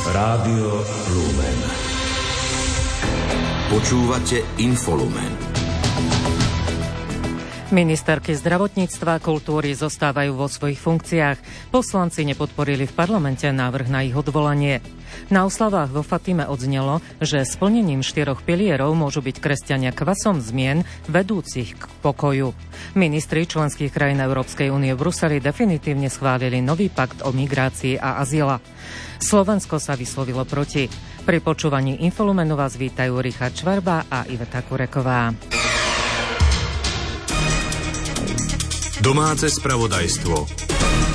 Rádio Lumen. Počúvate Infolumen. Ministerky zdravotníctva a kultúry zostávajú vo svojich funkciách. Poslanci nepodporili v parlamente návrh na ich odvolanie. Na oslavách vo Fatime odznelo, že splnením 4 pilierov môžu byť kresťania kvasom zmien vedúcich k pokoju. Ministri členských krajín Európskej únie v Bruseli definitívne schválili nový pakt o migrácii a azyle. Slovensko sa vyslovilo proti. Pri počúvaní Infolumenu vás vítajú Richard Švarba a Iveta Kureková. Domáce spravodajstvo.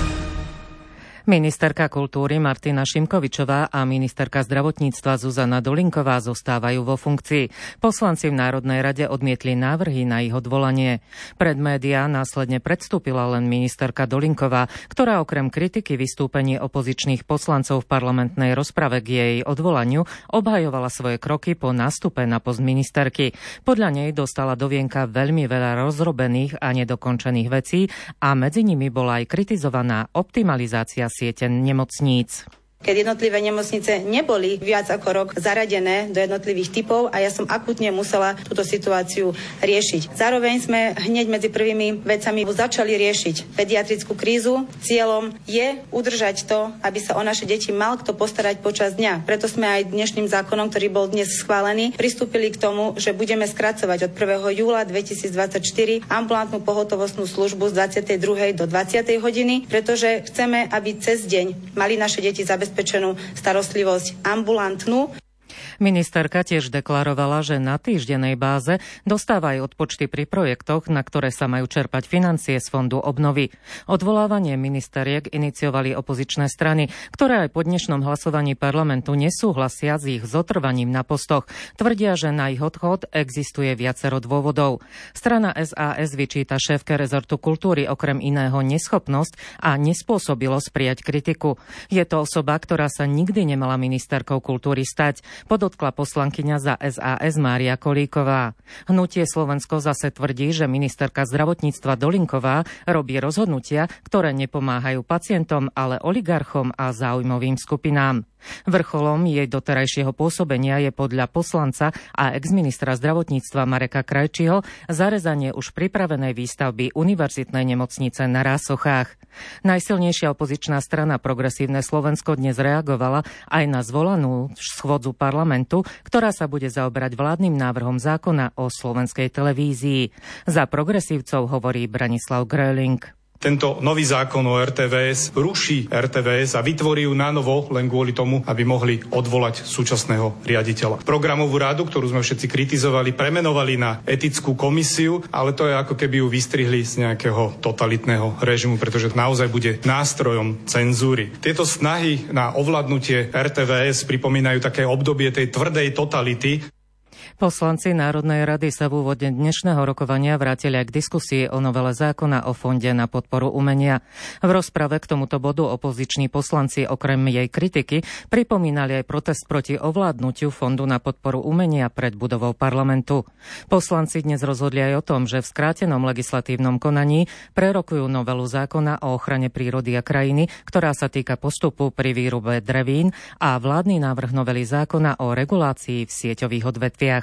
Ministerka kultúry Martina Šimkovičová a ministerka zdravotníctva Zuzana Dolinková zostávajú vo funkcii. Poslanci v Národnej rade odmietli návrhy na ich odvolanie. Pred médiá následne predstúpila len ministerka Dolinková, ktorá okrem kritiky vystúpení opozičných poslancov v parlamentnej rozprave k jej odvolaniu obhajovala svoje kroky po nástupe na post ministerky. Podľa nej dostala do vienka veľmi veľa rozrobených a nedokončených vecí a medzi nimi bola aj kritizovaná optimalizácia siete nemocníc. Keď jednotlivé nemocnice neboli viac ako rok zaradené do jednotlivých typov a ja som akútne musela túto situáciu riešiť. Zároveň sme hneď medzi prvými vecami začali riešiť pediatrickú krízu. Cieľom je udržať to, aby sa o naše deti mal kto postarať počas dňa. Preto sme aj dnešným zákonom, ktorý bol dnes schválený, pristúpili k tomu, že budeme skracovať od 1. júla 2024 ambulantnú pohotovostnú službu z 22. do 20. hodiny, pretože chceme, aby cez deň mali naše deti zabezpečenú starostlivosť ambulantnú. Ministerka tiež deklarovala, že na týždennej báze dostávajú odpočty pri projektoch, na ktoré sa majú čerpať financie z Fondu obnovy. Odvolávanie ministeriek iniciovali opozičné strany, ktoré aj po dnešnom hlasovaní parlamentu nesúhlasia s ich zotrvaním na postoch. Tvrdia, že na ich odchod existuje viacero dôvodov. Strana SAS vyčíta šéfke rezortu kultúry okrem iného neschopnosť a nespôsobilosť prijať kritiku. Je to osoba, ktorá sa nikdy nemala ministerkou kultúry stať, podotkla poslankyňa za SAS Mária Kolíková. Hnutie Slovensko zase tvrdí, že ministerka zdravotníctva Dolinková robí rozhodnutia, ktoré nepomáhajú pacientom, ale oligarchom a záujmovým skupinám. Vrcholom jej doterajšieho pôsobenia je podľa poslanca a exministra zdravotníctva Mareka Krajčího zarezanie už pripravenej výstavby univerzitnej nemocnice na Rásochách. Najsilnejšia opozičná strana Progresívne Slovensko dnes reagovala aj na zvolanú schôdzu parlamentu, ktorá sa bude zaoberať vládnym návrhom zákona o slovenskej televízii. Za progresívcov hovorí Branislav Gröling. Tento nový zákon o RTVS ruší RTVS a vytvorí ju nanovo len kvôli tomu, aby mohli odvolať súčasného riaditeľa. Programovú radu, ktorú sme všetci kritizovali, premenovali na etickú komisiu, ale to je ako keby ju vystrihli z nejakého totalitného režimu, pretože naozaj bude nástrojom cenzúry. Tieto snahy na ovládnutie RTVS pripomínajú také obdobie tej tvrdej totality. Poslanci Národnej rady sa v úvode dnešného rokovania vrátili aj k diskusii o novele zákona o Fonde na podporu umenia. V rozprave k tomuto bodu opoziční poslanci okrem jej kritiky pripomínali aj protest proti ovládnutiu Fondu na podporu umenia pred budovou parlamentu. Poslanci dnes rozhodli aj o tom, že v skrátenom legislatívnom konaní prerokujú novelu zákona o ochrane prírody a krajiny, ktorá sa týka postupu pri výrobe drevín, a vládny návrh novely zákona o regulácii v sieťových odvetviach.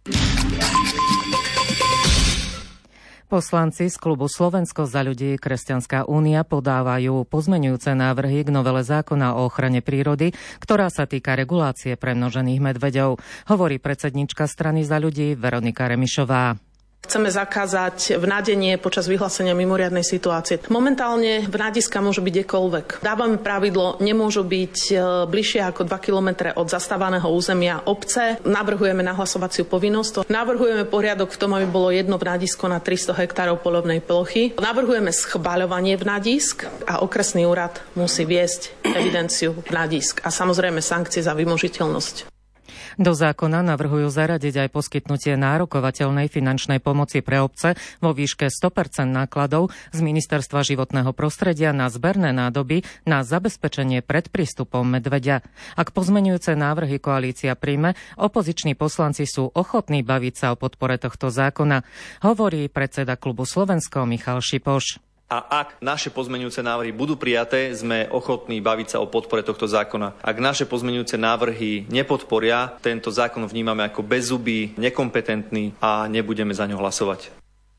Poslanci z klubu Slovensko za ľudí Kresťanská únia podávajú pozmeňujúce návrhy k novele zákona o ochrane prírody, ktorá sa týka regulácie premnožených medveďov, hovorí predsednička strany Za ľudí Veronika Remišová. Chceme zakázať vnádenie počas vyhlásenia mimoriadnej situácie. Momentálne vnádiska môžu byť kdekoľvek. Dávame pravidlo, nemôžu byť bližšie ako 2 kilometre od zastávaného územia obce. Navrhujeme nahlasovaciu povinnosť. Navrhujeme poriadok v tom, aby bolo jedno vnádisko na 300 hektárov poľovnej plochy. Navrhujeme schvaľovanie vnádisk a okresný úrad musí viesť evidenciu vnádisk a samozrejme sankcie za vymožiteľnosť. Do zákona navrhujú zaradiť aj poskytnutie nárokovateľnej finančnej pomoci pre obce vo výške 100% nákladov z Ministerstva životného prostredia na zberné nádoby na zabezpečenie pred prístupom medveďa. Ak pozmeňujúce návrhy koalícia príjme, opoziční poslanci sú ochotní baviť sa o podpore tohto zákona, hovorí predseda klubu Slovensko Michal Šipoš. A ak naše pozmeňujúce návrhy budú prijaté, sme ochotní baviť sa o podpore tohto zákona. Ak naše pozmeňujúce návrhy nepodporia, tento zákon vnímame ako bezzubý, nekompetentný a nebudeme za ňo hlasovať.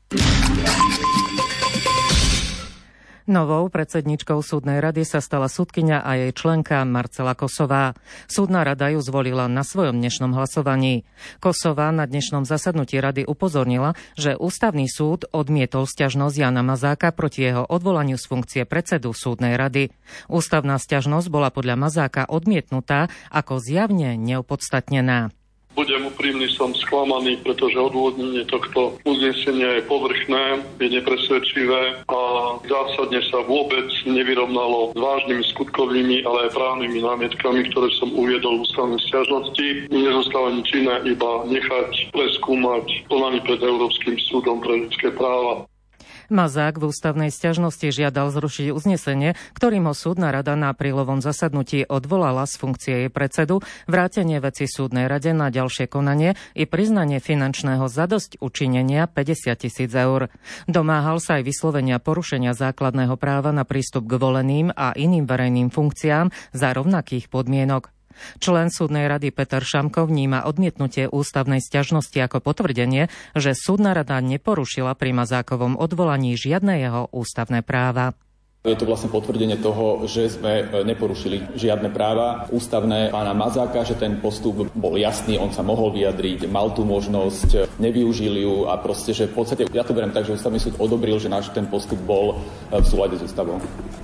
Novou predsedničkou súdnej rady sa stala sudkyňa a jej členka Marcela Kosová. Súdna rada ju zvolila na svojom dnešnom hlasovaní. Kosová na dnešnom zasadnutí rady upozornila, že ústavný súd odmietol sťažnosť Jana Mazáka proti jeho odvolaniu z funkcie predsedu súdnej rady. Ústavná sťažnosť bola podľa Mazáka odmietnutá ako zjavne neopodstatnená. Budem úprimný, som sklamaný, pretože odôvodnenie tohto uznesenia je povrchné, je nepresvedčivé a zásadne sa vôbec nevyrovnalo s vážnymi skutkovými, ale aj právnymi námietkami, ktoré som uviedol v ústavnej sťažnosti. Nezostáva nič iné, iba nechať preskúmať konaný pred Európskym súdom pre ľudské práva. Mazák v ústavnej sťažnosti žiadal zrušiť uznesenie, ktorým ho súdna rada na aprílovom zasadnutí odvolala z funkcie jej predsedu, vrátenie veci súdnej rade na ďalšie konanie i priznanie finančného zadosťučinenia 50 000 eur. Domáhal sa aj vyslovenia porušenia základného práva na prístup k voleným a iným verejným funkciám za rovnakých podmienok. Člen súdnej rady Peter Šamko vníma odmietnutie ústavnej sťažnosti ako potvrdenie, že súdna rada neporušila pri Mazákovom odvolaní žiadne jeho ústavné práva. Je to vlastne potvrdenie toho, že sme neporušili žiadne práva ústavné pána Mazáka, že ten postup bol jasný, on sa mohol vyjadriť, mal tú možnosť, nevyužil ju a proste, že v podstate ja to beriem tak, že ústavný súd odobril, že náš ten postup bol v súlade s ústavou.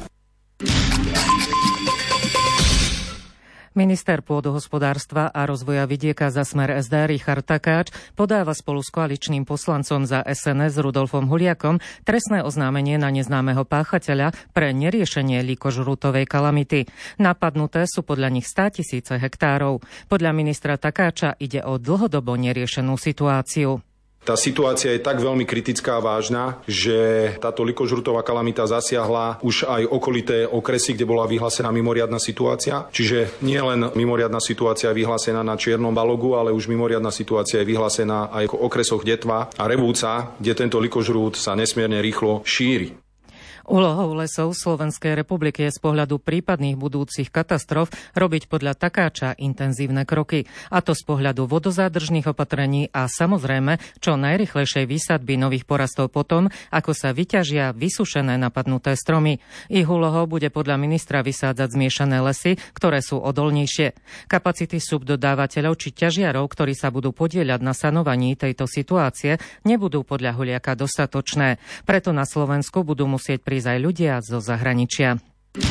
Minister pôdohospodárstva a rozvoja vidieka za Smer SD Richard Takáč podáva spolu s koaličným poslancom za SNS Rudolfom Huliakom trestné oznámenie na neznámeho páchateľa pre neriešenie lýkožrútovej kalamity. Napadnuté sú podľa nich 100 000 hektárov. Podľa ministra Takáča ide o dlhodobo neriešenú situáciu. Tá situácia je tak veľmi kritická a vážna, že táto lýkožrútová kalamita zasiahla už aj okolité okresy, kde bola vyhlásená mimoriadna situácia. Čiže nie len mimoriadna situácia je vyhlásená na Čiernom Balogu, ale už mimoriadna situácia je vyhlásená aj v okresoch Detva a Revúca, kde tento lýkožrút sa nesmierne rýchlo šíri. Úlohou Lesov Slovenskej republiky je z pohľadu prípadných budúcich katastrof robiť podľa Takáča intenzívne kroky. A to z pohľadu vodozádržných opatrení a samozrejme čo najrýchlejšej výsadby nových porastov potom, ako sa vyťažia vysušené napadnuté stromy. Ich úlohou bude podľa ministra vysádzať zmiešané lesy, ktoré sú odolnejšie. Kapacity subdodávateľov či ťažiarov, ktorí sa budú podieľať na sanovaní tejto situácie, nebudú podľa Huliaka dostatočné. Preto na Slovensku budú musieť prísť aj ľudia zo zahraničia.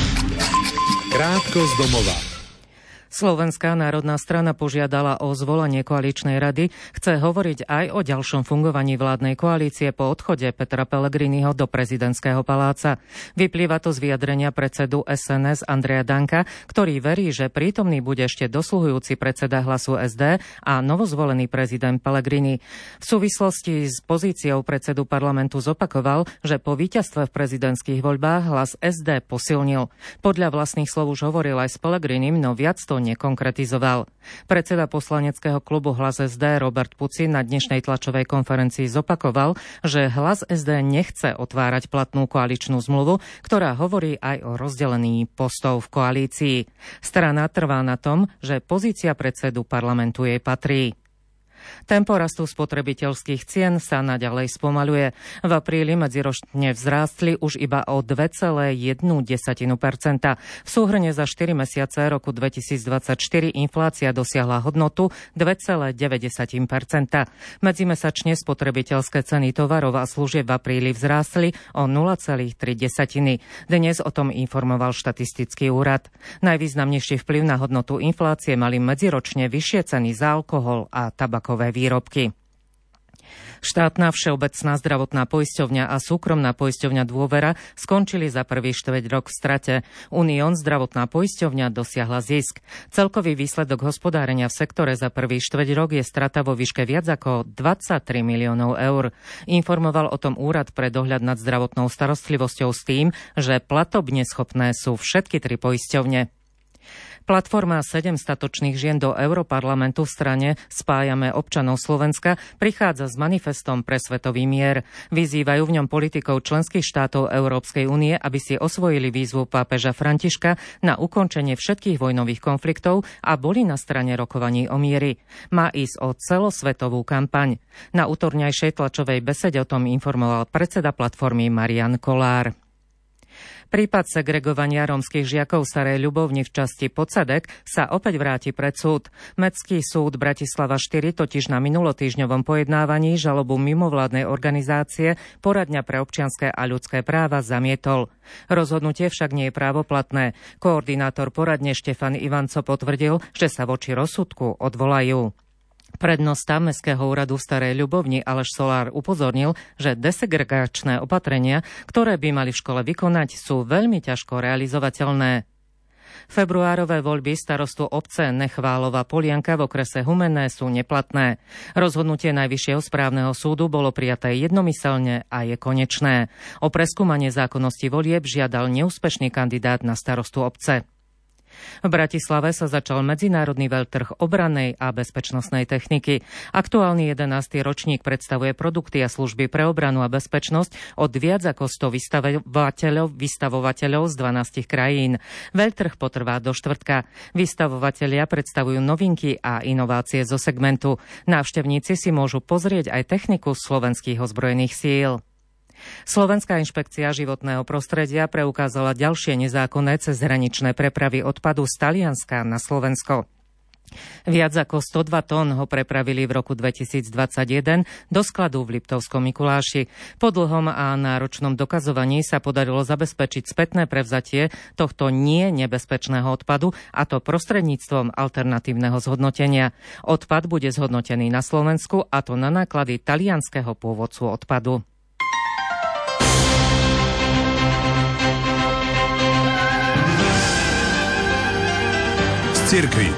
Krátko z domova. Slovenská národná strana požiadala o zvolanie koaličnej rady, chce hovoriť aj o ďalšom fungovaní vládnej koalície po odchode Petra Pellegriniho do prezidentského paláca. Vyplýva to z vyjadrenia predsedu SNS Andreja Danka, ktorý verí, že prítomný bude ešte dosluhujúci predseda Hlasu SD a novozvolený prezident Pellegrini. V súvislosti s pozíciou predsedu parlamentu zopakoval, že po víťazstve v prezidentských voľbách Hlas SD posilnil. Podľa vlastných slov už hovoril aj s Pellegrinim, no viac to nekonkretizoval. Predseda poslaneckého klubu Hlas SD Robert Pucin na dnešnej tlačovej konferencii zopakoval, že Hlas SD nechce otvárať platnú koaličnú zmluvu, ktorá hovorí aj o rozdelení postov v koalícii. Strana trvá na tom, že pozícia predsedu parlamentu jej patrí. Tempo rastu spotrebiteľských cien sa naďalej spomaľuje. V apríli medziročne vzrástli už iba o 2,1%. V súhrne za 4 mesiace roku 2024 inflácia dosiahla hodnotu 2,9%. Medzimesačne spotrebiteľské ceny tovarov a služieb v apríli vzrástli o 0,3%. Dnes o tom informoval štatistický úrad. Najvýznamnejší vplyv na hodnotu inflácie mali medziročne vyššie ceny za alkohol a tabakové výrobky. Štátna všeobecná zdravotná poisťovňa a súkromná poisťovňa Dôvera skončili za prvý štvrť rok v strate. Unión zdravotná poisťovňa dosiahla zisk. Celkový výsledok hospodárenia v sektore za prvý štvrť rok je strata vo výške viac ako 23 miliónov eur. Informoval o tom Úrad pre dohľad nad zdravotnou starostlivosťou s tým, že platobne schopné sú všetky tri poisťovne. Platforma 7 statočných žien do Europarlamentu v strane Spájame občanov Slovenska prichádza s manifestom pre svetový mier. Vyzývajú v ňom politikov členských štátov Európskej únie, aby si osvojili výzvu pápeža Františka na ukončenie všetkých vojnových konfliktov a boli na strane rokovaní o mieri. Má ísť o celosvetovú kampaň. Na utorňajšej tlačovej besede o tom informoval predseda platformy Marian Kolár. Prípad segregovania rómskych žiakov Starej Ľubovni v časti Podsadek sa opäť vráti pred súd. Mestský súd Bratislava 4 totiž na minulotýždňovom pojednávaní žalobu mimovládnej organizácie Poradňa pre občianske a ľudské práva zamietol. Rozhodnutie však nie je právoplatné. Koordinátor poradne Štefan Ivanco potvrdil, že sa voči rozsudku odvolajú. Prednosta Mestského úradu v Starej Ľubovni Aleš Solár upozornil, že desegregačné opatrenia, ktoré by mali v škole vykonať, sú veľmi ťažko realizovateľné. Februárové voľby starostu obce Nechválova Polianka v okrese Humenné sú neplatné. Rozhodnutie Najvyššieho správneho súdu bolo prijaté jednomyselne a je konečné. O preskúmanie zákonnosti volieb žiadal neúspešný kandidát na starostu obce. V Bratislave sa začal medzinárodný veľtrh obrannej a bezpečnostnej techniky. Aktuálny 11. ročník predstavuje produkty a služby pre obranu a bezpečnosť od viac ako 100 vystavovateľov z 12 krajín. Veľtrh potrvá do štvrtka. Vystavovatelia predstavujú novinky a inovácie zo segmentu. Návštevníci si môžu pozrieť aj techniku slovenských ozbrojených síl. Slovenská inšpekcia životného prostredia preukázala ďalšie nezákonné cezhraničné prepravy odpadu z Talianska na Slovensko. Viac ako 102 tón ho prepravili v roku 2021 do skladu v Liptovskom Mikuláši. Po dlhom a náročnom dokazovaní sa podarilo zabezpečiť spätné prevzatie tohto nie nebezpečného odpadu, a to prostredníctvom alternatívneho zhodnotenia. Odpad bude zhodnotený na Slovensku, a to na náklady talianskeho pôvodcu odpadu. Cirkvi.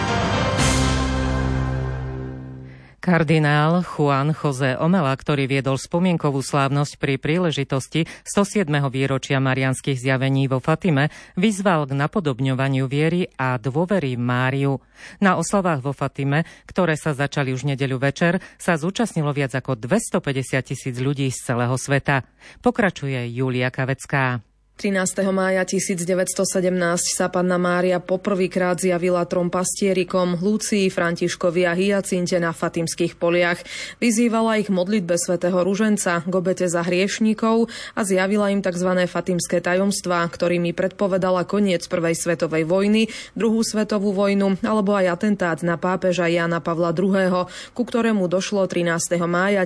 Kardinál Juan José Omela, ktorý viedol spomienkovú slávnosť pri príležitosti 107. výročia mariánskych zjavení vo Fatime, vyzval k napodobňovaniu viery a dôvery v Máriu. Na oslavách vo Fatime, ktoré sa začali už nedeľu večer, sa zúčastnilo viac ako 250 000 ľudí z celého sveta. Pokračuje Julia Kavecká. 13. mája 1917 sa Panna Mária poprvýkrát zjavila trom pastierikom Lucii, Františkovi a Hyacinte na Fatimských poliach. Vyzývala ich modlitbe svätého Ruženca k obete za hriešníkov a zjavila im tzv. Fatimské tajomstvá, ktorými predpovedala koniec prvej svetovej vojny, druhú svetovú vojnu alebo aj atentát na pápeža Jána Pavla II., ku ktorému došlo 13. mája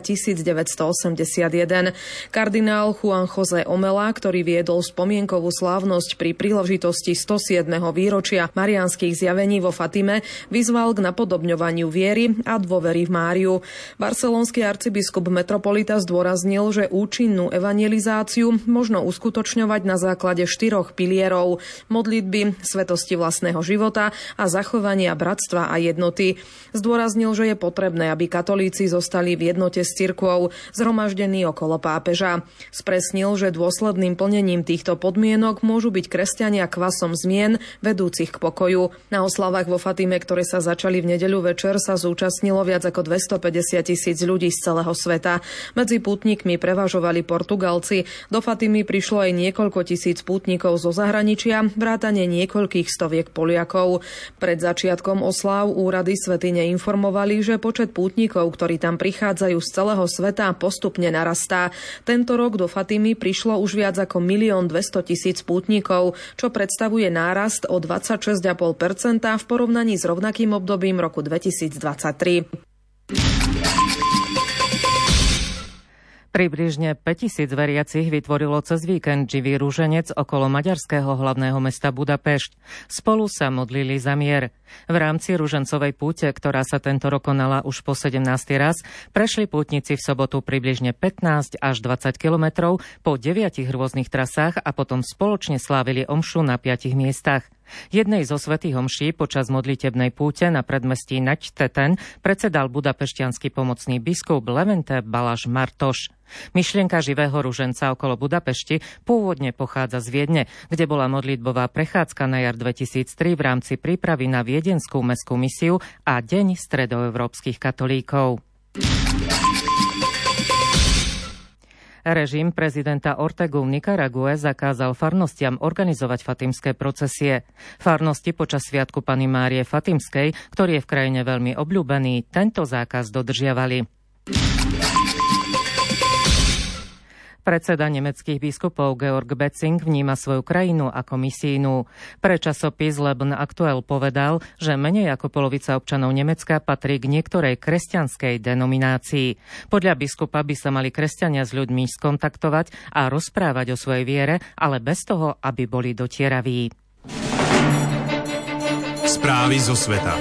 1981. Kardinál Juan José Omela, ktorý viedol spomienkovú slávnosť pri príležitosti 107. výročia mariánskych zjavení vo Fatime, vyzval k napodobňovaniu viery a dôvery v Máriu. Barcelonský arcibiskup metropolita zdôraznil, že účinnú evangelizáciu možno uskutočňovať na základe 4 pilierov: modlitby, svetosti vlastného života a zachovania bratstva a jednoty. Zdôraznil, že je potrebné, aby katolíci zostali v jednote s cirkvou, zhromaždení okolo pápeža. Spresnil, že dôsledným plnením týchto podmienok môžu byť kresťania kvasom zmien vedúcich k pokoju. Na oslavách vo Fatime, ktoré sa začali v nedeľu večer, sa zúčastnilo viac ako 250 000 ľudí z celého sveta. Medzi pútnikmi prevažovali Portugalci. Do Fatimy prišlo aj niekoľko tisíc pútnikov zo zahraničia, vrátane niekoľkých stoviek Poliakov. Pred začiatkom osláv úrady svätyne informovali, že počet pútnikov, ktorí tam prichádzajú z celého sveta, postupne narastá. Tento rok do Fatimy prišlo už viac ako 1 200 000 pútnikov, čo predstavuje nárast o 26,5% v porovnaní s rovnakým obdobím roku 2023. Približne 5000 veriacich vytvorilo cez víkend živý ruženec okolo maďarského hlavného mesta Budapešť. Spolu sa modlili za mier. V rámci ružencovej púte, ktorá sa tento rok konala už po 17. raz, prešli pútnici v sobotu približne 15 až 20 kilometrov po 9 rôznych trasách a potom spoločne slávili omšu na 5 miestach. Jednej zo svätých omší počas modlitebnej púte na predmestí Nagyteten predsedal budapešťanský pomocný biskup Levente Balázs Martos. Myšlienka živého ruženca okolo Budapešti pôvodne pochádza z Viedne, kde bola modlitbová prechádzka na jar 2003 v rámci prípravy na viedenskú mestskú misiu a Deň stredoeurópskych katolíkov. Režim prezidenta Ortegu v Nikarague zakázal farnostiam organizovať fatimské procesie. Farnosti počas sviatku Panny Márie Fatimskej, ktorý je v krajine veľmi obľúbený, tento zákaz dodržiavali. Predseda nemeckých biskupov Georg Betzing vníma svoju krajinu ako misijnú. Pre časopis Leben Aktuell povedal, že menej ako polovica občanov Nemecka patrí k niektorej kresťanskej denominácii. Podľa biskupa by sa mali kresťania s ľuďmi skontaktovať a rozprávať o svojej viere, ale bez toho, aby boli dotieraví. Správy zo sveta.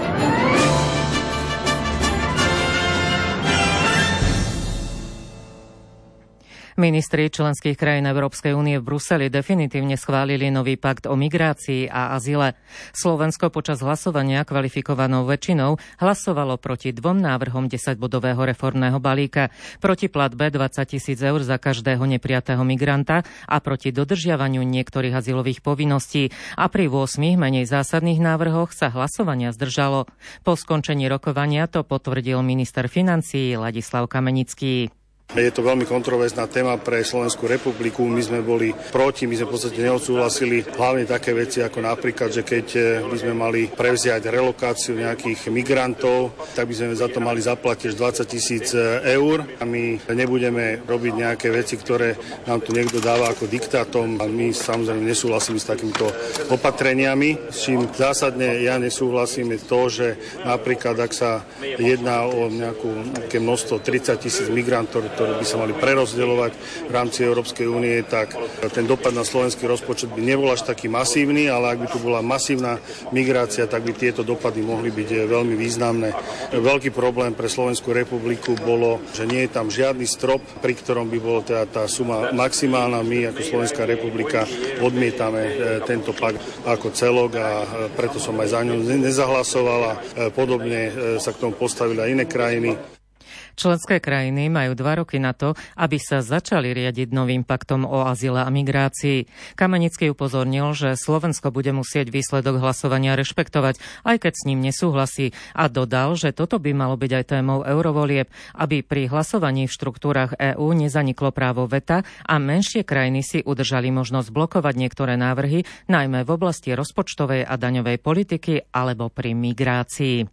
Ministri členských krajín Európskej únie v Bruseli definitívne schválili nový pakt o migrácii a azyle. Slovensko počas hlasovania kvalifikovanou väčšinou hlasovalo proti 2 návrhom 10-bodového reformného balíka, proti platbe 20 000 eur za každého neprijatého migranta a proti dodržiavaniu niektorých azylových povinností. A pri 8 menej zásadných návrhoch sa hlasovania zdržalo. Po skončení rokovania to potvrdil minister financií Ladislav Kamenický. Je to veľmi kontroverzná téma pre Slovenskú republiku. My sme boli proti, my sme v podstate neodsúhlasili hlavne také veci ako napríklad, že keď by sme mali prevziať relokáciu nejakých migrantov, tak by sme za to mali zaplatiť 20 000 eur a my nebudeme robiť nejaké veci, ktoré nám tu niekto dáva ako diktátom a my samozrejme nesúhlasíme s takýmito opatreniami. S čím zásadne ja nesúhlasím je to, že napríklad ak sa jedná o nejaké množstvo 30 000 migrantov, ktoré by sa mali prerozdeľovať v rámci Európskej únie, tak ten dopad na slovenský rozpočet by nebol až taký masívny, ale ak by tu bola masívna migrácia, tak by tieto dopady mohli byť veľmi významné. Veľký problém pre Slovenskú republiku bolo, že nie je tam žiadny strop, pri ktorom by bola teda tá suma maximálna. My ako Slovenská republika odmietame tento pakt ako celok a preto som aj za ňu nezahlasoval a podobne sa k tomu postavili aj iné krajiny. Členské krajiny majú 2 roky na to, aby sa začali riadiť novým paktom o azyle a migrácii. Kamenický upozornil, že Slovensko bude musieť výsledok hlasovania rešpektovať, aj keď s ním nesúhlasí, a dodal, že toto by malo byť aj témou eurovolieb, aby pri hlasovaní v štruktúrach EÚ nezaniklo právo veta a menšie krajiny si udržali možnosť blokovať niektoré návrhy, najmä v oblasti rozpočtovej a daňovej politiky alebo pri migrácii.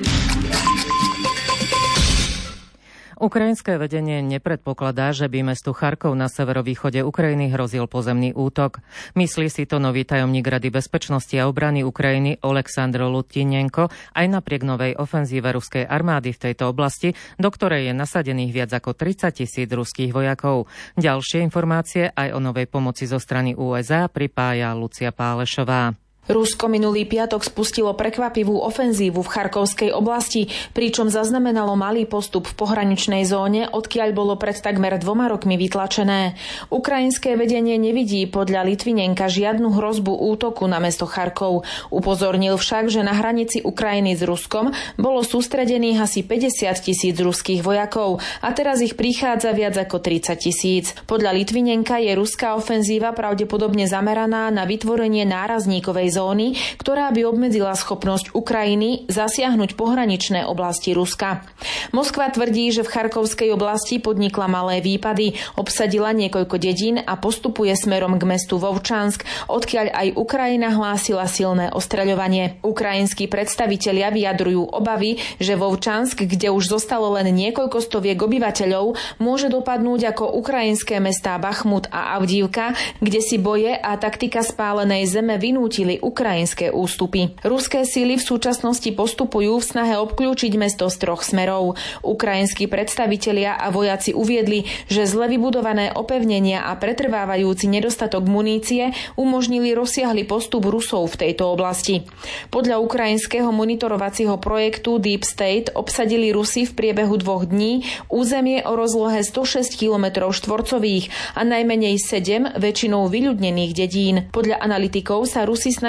Ukrajinské vedenie nepredpokladá, že by mestu Charkov na severovýchode Ukrajiny hrozil pozemný útok. Myslí si to nový tajomník Rady bezpečnosti a obrany Ukrajiny Oleksandr Lutinenko aj napriek novej ofenzíve ruskej armády v tejto oblasti, do ktorej je nasadených viac ako 30 000 ruských vojakov. Ďalšie informácie aj o novej pomoci zo strany USA pripája Lucia Pálešová. Rusko minulý piatok spustilo prekvapivú ofenzívu v Charkovskej oblasti, pričom zaznamenalo malý postup v pohraničnej zóne, odkiaľ bolo pred takmer 2 rokmi vytlačené. Ukrajinské vedenie nevidí podľa Litvinenka žiadnu hrozbu útoku na mesto Charkov. Upozornil však, že na hranici Ukrajiny s Ruskom bolo sústredených asi 50 000 ruských vojakov a teraz ich prichádza viac ako 30 000. Podľa Litvinenka je ruská ofenzíva pravdepodobne zameraná na vytvorenie nárazníkovej zóny, ktorá by obmedzila schopnosť Ukrajiny zasiahnuť pohraničné oblasti Ruska. Moskva tvrdí, že v Charkovskej oblasti podnikla malé výpady, obsadila niekoľko dedín a postupuje smerom k mestu Vovčansk, odkiaľ aj Ukrajina hlásila silné ostreľovanie. Ukrajinskí predstavitelia vyjadrujú obavy, že Vovčansk, kde už zostalo len niekoľko stoviek obyvateľov, môže dopadnúť ako ukrajinské mestá Bachmut a Avdívka, kde si boje a taktika spálenej zeme vynútili ukrajinské ústupy. Ruské síly v súčasnosti postupujú v snahe obkľúčiť mesto z 3 smerov. Ukrajinskí predstavitelia a vojaci uviedli, že zle vybudované opevnenia a pretrvávajúci nedostatok munície umožnili rozsiahly postup Rusov v tejto oblasti. Podľa ukrajinského monitorovacieho projektu Deep State obsadili Rusi v priebehu 2 dní územie o rozlohe 106 km štvorcových a najmenej 7 väčšinou vyľudnených dedín. Podľa analytikov sa Rusi snažia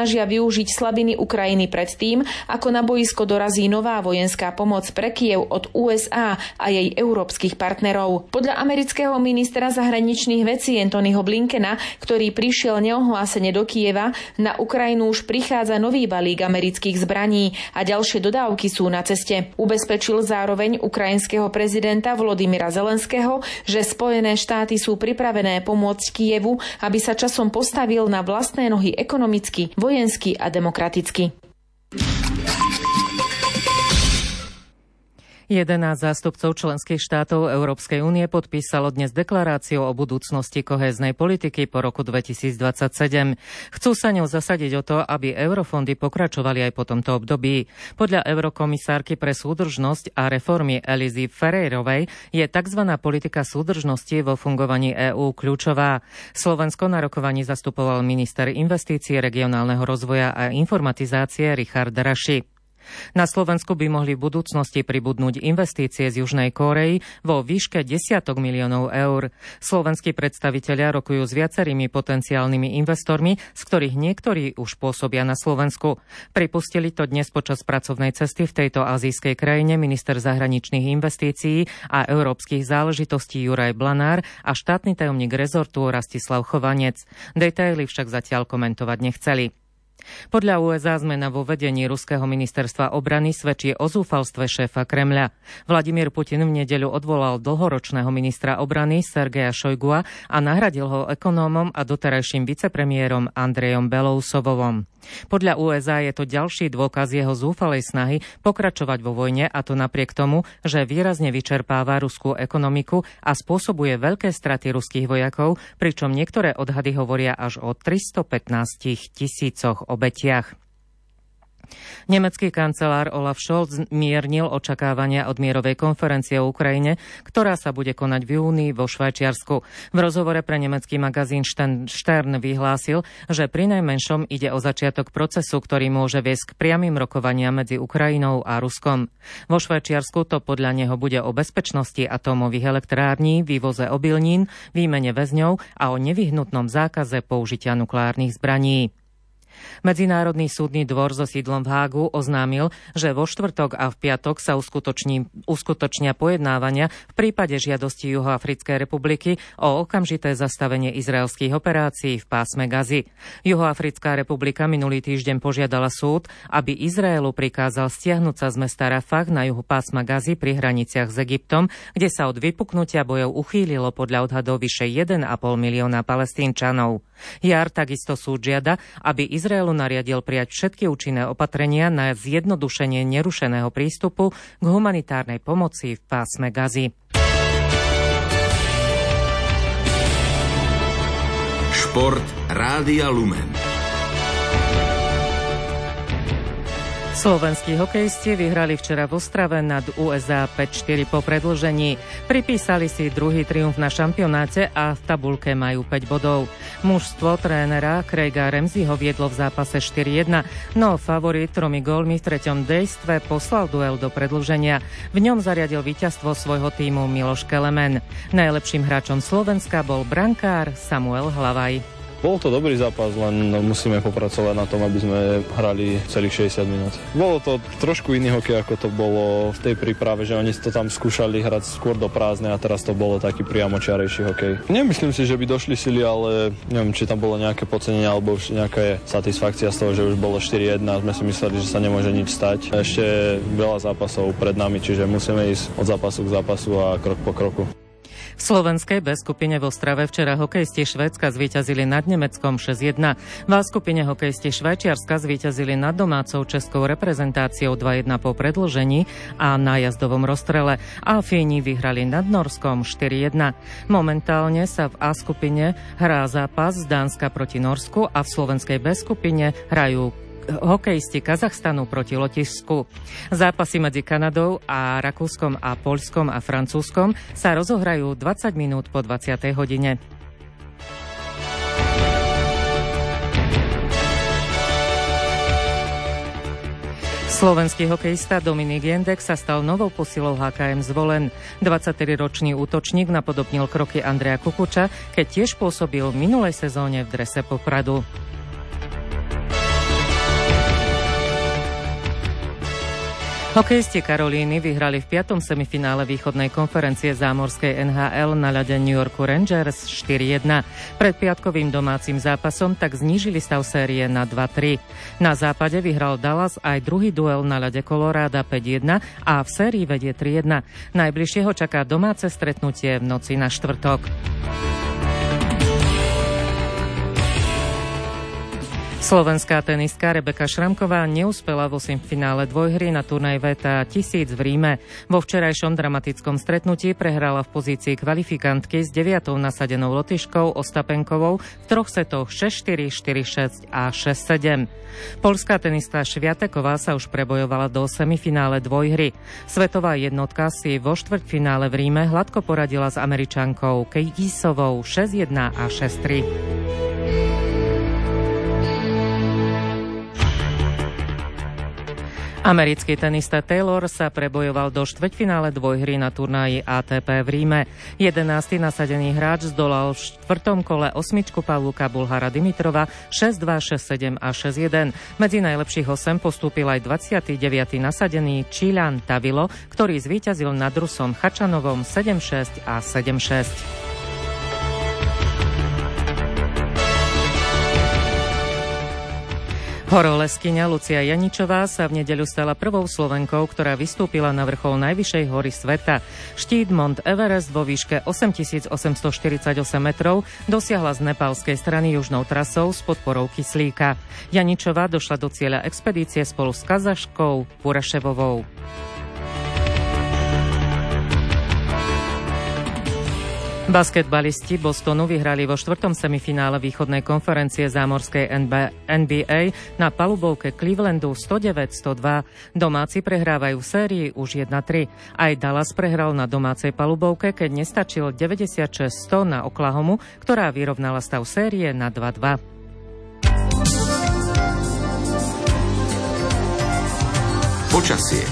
snažia využiť slabiny Ukrajiny pred tým, ako na boisko dorazí nová vojenská pomoc pre Kyjev od USA a jej európskych partnerov. Podľa amerického ministra zahraničných vecí Antonyho Blinkena, ktorý prišiel neohlásene do Kyjeva, na Ukrajinu už prichádza nový balík amerických zbraní a ďalšie dodávky sú na ceste. Ubezpečil zároveň ukrajinského prezidenta Volodymyra Zelenského, že Spojené štáty sú pripravené pomôcť Kyjevu, aby sa časom postavil na vlastné nohy ekonomicky, vojensky a demokraticky. 11 zástupcov členských štátov Európskej únie podpísalo dnes deklaráciu o budúcnosti kohéznej politiky po roku 2027. Chcú sa ňou zasadiť o to, aby eurofondy pokračovali aj po tomto období. Podľa eurokomisárky pre súdržnosť a reformy Elizy Ferreirovej je tzv. Politika súdržnosti vo fungovaní EÚ kľúčová. Slovensko na rokovaní zastupoval minister investícií, regionálneho rozvoja a informatizácie Richard Raši. Na Slovensku by mohli v budúcnosti pribudnúť investície z Južnej Kórey vo výške desiatok miliónov eur. Slovenskí predstavitelia rokujú s viacerými potenciálnymi investormi, z ktorých niektorí už pôsobia na Slovensku. Pripustili to dnes počas pracovnej cesty v tejto azijskej krajine minister zahraničných investícií a európskych záležitostí Juraj Blanár a štátny tajomník rezortu Rastislav Chovanec. Detaily však zatiaľ komentovať nechceli. Podľa USA zmena vo vedení ruského ministerstva obrany svedčí o zúfalstve šéfa Kremľa. Vladimír Putin v nedeľu odvolal dlhoročného ministra obrany Sergeja Šojgua a nahradil ho ekonómom a doterajším vicepremiérom Andrejom Belousovovom. Podľa USA je to ďalší dôkaz jeho zúfalej snahy pokračovať vo vojne, a to napriek tomu, že výrazne vyčerpáva ruskú ekonomiku a spôsobuje veľké straty ruských vojakov, pričom niektoré odhady hovoria až o 315 000 obetiach. Nemecký kancelár Olaf Scholz miernil očakávania od mierovej konferencie o Ukrajine, ktorá sa bude konať v júni vo Švajčiarsku. V rozhovore pre nemecký magazín Stern vyhlásil, že prinajmenšom ide o začiatok procesu, ktorý môže viesť k priamym rokovaniam medzi Ukrajinou a Ruskom. Vo Švajčiarsku to podľa neho bude o bezpečnosti atómových elektrární, vývoze obilnín, výmene väzňov a o nevyhnutnom zákaze použitia nukleárnych zbraní. Medzinárodný súdny dvor so sídlom v Hágu oznámil, že vo štvrtok a v piatok sa uskutočnia pojednávania v prípade žiadosti Juhoafrickej republiky o okamžité zastavenie izraelských operácií v pásme Gazy. Juhoafrická republika minulý týždeň požiadala súd, aby Izraelu prikázal stiahnuť sa z mesta Rafah na juhu pásma Gazy pri hraniciach s Egyptom, kde sa od vypuknutia bojov uchýlilo podľa odhadov vyše 1,5 milióna Palestínčanov. JAR takisto súd žiada, aby Izraelu nariadil prijať všetky účinné opatrenia na zjednodušenie nerušeného prístupu k humanitárnej pomoci v pásme Gazy. Šport Rádia Lumen. Slovenskí hokejisti vyhrali včera v Ostrave nad USA 5-4 po predĺžení. Pripísali si druhý triumf na šampionáte a v tabuľke majú 5 bodov. Mužstvo trénera Craiga Ramseyho viedlo v zápase 4-1, no favorit 3 gólmi v treťom dejstve poslal duel do predĺženia. V ňom zariadil víťazstvo svojho tímu Miloš Kelemen. Najlepším hráčom Slovenska bol brankár Samuel Hlavaj. Bol to dobrý zápas, len musíme popracovať na tom, aby sme hrali celých 60 minút. Bolo to trošku iný hokej, ako to bolo v tej príprave, že oni to tam skúšali hrať skôr do prázdne a teraz to bolo taký priamočiarejší hokej. Nemyslím si, že by došli sily, ale neviem, či tam bolo nejaké podcenenie alebo už nejaká satisfakcia z toho, že už bolo 4-1 a sme si mysleli, že sa nemôže nič stať. Ešte veľa zápasov pred nami, čiže musíme ísť od zápasu k zápasu a krok po kroku. V slovenskej B skupine v Ostrave včera hokejisti Švédska zvíťazili nad Nemeckom 6-1. V A skupine hokejisti Švajčiarska zvíťazili nad domácou českou reprezentáciou 2-1 po predĺžení a nájazdovom rozstrele a Fíni vyhrali nad Norskom 4-1. Momentálne sa v A skupine hrá zápas z Dánska proti Norsku a v slovenskej B skupine hrajú hokejisti Kazachstanu proti Lotyšsku. Zápasy medzi Kanadou a Rakúskom a Poľskom a Francúzskom sa rozohrajú 20 minút po 20. hodine. Slovenský hokejista Dominik Jendek sa stal novou posilou HKM Zvolen. 23-ročný útočník napodobnil kroky Andreja Kukuča, keď tiež pôsobil v minulej sezóne v drese Popradu. Hokejisti Karolíny vyhrali v 5. semifinále východnej konferencie zámorskej NHL na ľade New Yorku Rangers 4-1. Pred piatkovým domácim zápasom tak znížili stav série na 2-3. Na západe vyhral Dallas aj druhý duel na ľade Colorada 5-1 a v sérii vedie 3-1. Najbližšie ho čaká domáce stretnutie v noci na štvrtok. Slovenská tenistka Rebeka Šramková neúspela v 8. finále dvojhry na turnaji WTA 1000 v Ríme. Vo včerajšom dramatickom stretnutí prehrala v pozícii kvalifikantky s 9. nasadenou Lotyškou Ostapenkovou v troch setoch 6-4, 4-6 a 6-7. Poľská tenistka Šviateková sa už prebojovala do semifinále dvojhry. Svetová jednotka si vo štvrťfinále v Ríme hladko poradila s Američankou Kejgisovou 6-1 a 6-3. Americký tenista Taylor sa prebojoval do štvrťfinále dvojhry na turnaji ATP v Ríme. 11. nasadený hráč zdolal v štvrtom kole osmičku Pavluka Bulhara Dimitrova 6-2, 6-7 a 6-1. Medzi najlepších 8 postúpil aj 29. nasadený Číľan Tavilo, ktorý zvíťazil nad Rusom Chačanovom 7-6 a 7-6. Horoleskyňa Lucia Janičová sa v nedeľu stala prvou Slovenkou, ktorá vystúpila na vrchol najvyššej hory sveta. Štít Mount Everest vo výške 8848 metrov dosiahla z nepálskej strany južnou trasou s podporou kyslíka. Janičová došla do cieľa expedície spolu s Kazaškou Puraševovou. Basketbalisti Bostonu vyhrali vo 4. semifinále východnej konferencie zámorskej NBA na palubovke Clevelandu 109-102. Domáci prehrávajú v sérii už 1-3. Aj Dallas prehral na domácej palubovke, keď nestačil 96-100 na Oklahomu, ktorá vyrovnala stav série na 2-2. Počasie.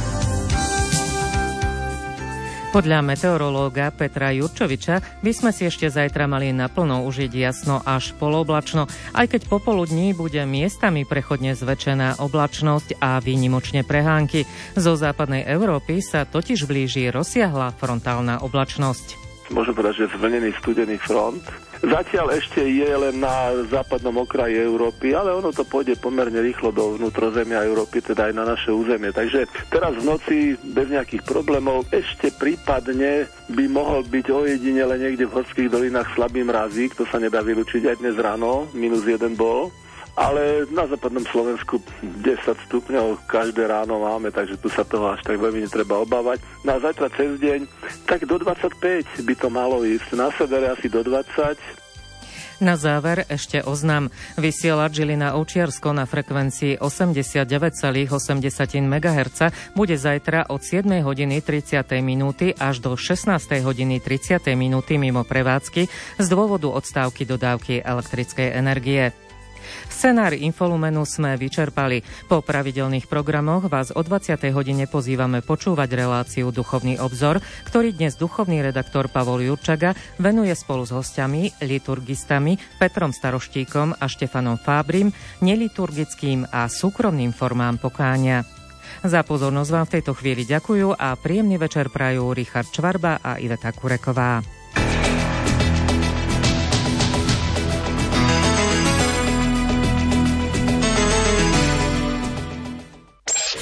Podľa meteorológa Petra Jurčoviča by sme si ešte zajtra mali naplno užiť jasno až poloblačno, aj keď popoludní bude miestami prechodne zväčšená oblačnosť a výnimočne prehánky. Zo západnej Európy sa totiž blíži rozsiahla frontálna oblačnosť. Môžem povedať, že zvlnený studený front. Zatiaľ ešte je len na západnom okraji Európy, ale ono to pôjde pomerne rýchlo do vnútrozemia Európy, teda aj na naše územie. Takže teraz v noci bez nejakých problémov ešte prípadne by mohol byť ojedinele niekde v horských dolinách slabý mrazík, to sa nedá vylúčiť aj dnes ráno, -1 bol. Ale na západnom Slovensku 10 stupňov každé ráno máme, takže tu sa toho až tak veľmi netreba obávať. Na zajtra cez deň, tak do 25 by to malo ísť. Na severe asi do 20. Na záver ešte oznam. Vysielač Žilina-Ovčiarsko na frekvencii 89,8 MHz bude zajtra od 7:30 až do 16:30 mimo prevádzky z dôvodu odstávky dodávky elektrickej energie. Scenár Infolumenu sme vyčerpali. Po pravidelných programoch vás o 20. hodine pozývame počúvať reláciu Duchovný obzor, ktorý dnes duchovný redaktor Pavol Jurčaga venuje spolu s hostiami, liturgistami Petrom Staroštíkom a Štefanom Fábrim, neliturgickým a súkromným formám pokánia. Za pozornosť vám v tejto chvíli ďakujú a príjemný večer prajú Richard Čvarba a Iveta Kureková.